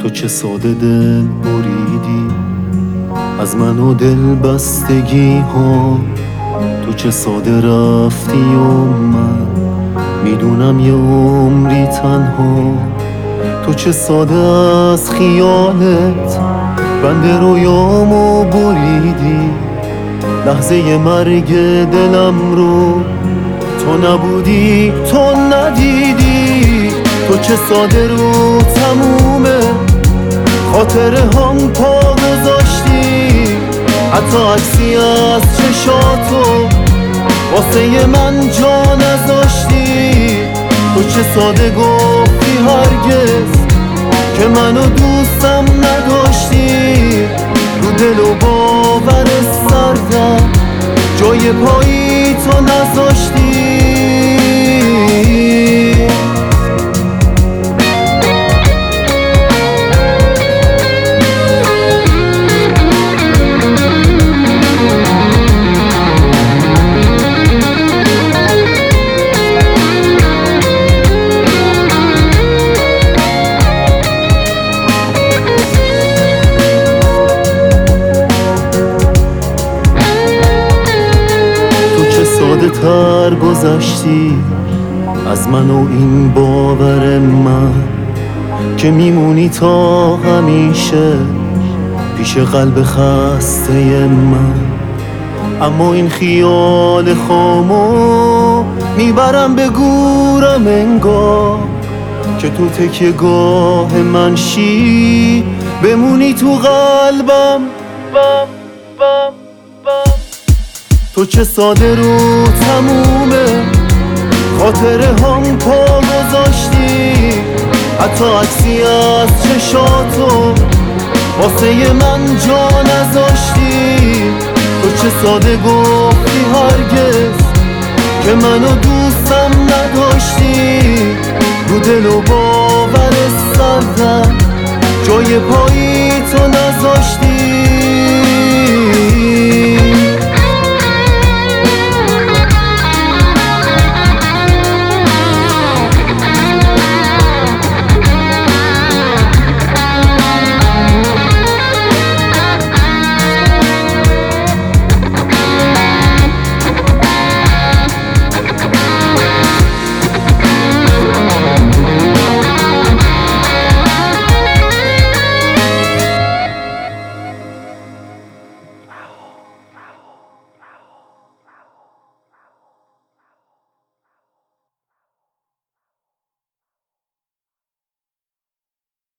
تو چه ساده دل بریدی از من و دل بستگی ها، تو چه ساده رفتی و من میدونم یه عمری تنها. تو چه ساده از خیالت بند رویامو بریدی، لحظه مرگ دلم رو تو نبودی، تو ندیدی. تو چه ساده رو تمومه خاطره هم پا گذاشتی، حتی عکسی از چشاتو واسه من جا نذاشتی. تو چه ساده گفتی هرگز که منو دوستم نداشتی، رو دل و باور سردم جای پایی تو نذاشتی. ساده تر گذشتی از من و این باور من که میمونی تا همیشه پیش قلب خسته من. اما این خیال خامو میبرم به گورم انگار که تو تکیه گاه من شی بمونی تو قلبم. تو چه ساده رو تمومه خاطره هم پا گذاشتی، حتی عکسی از چشاتو واسه من جا نذاشتی. تو چه ساده گفتی هرگز که منو دوستم نداشتی، رو دل و باور سردم جای پایی تو نذاشتی.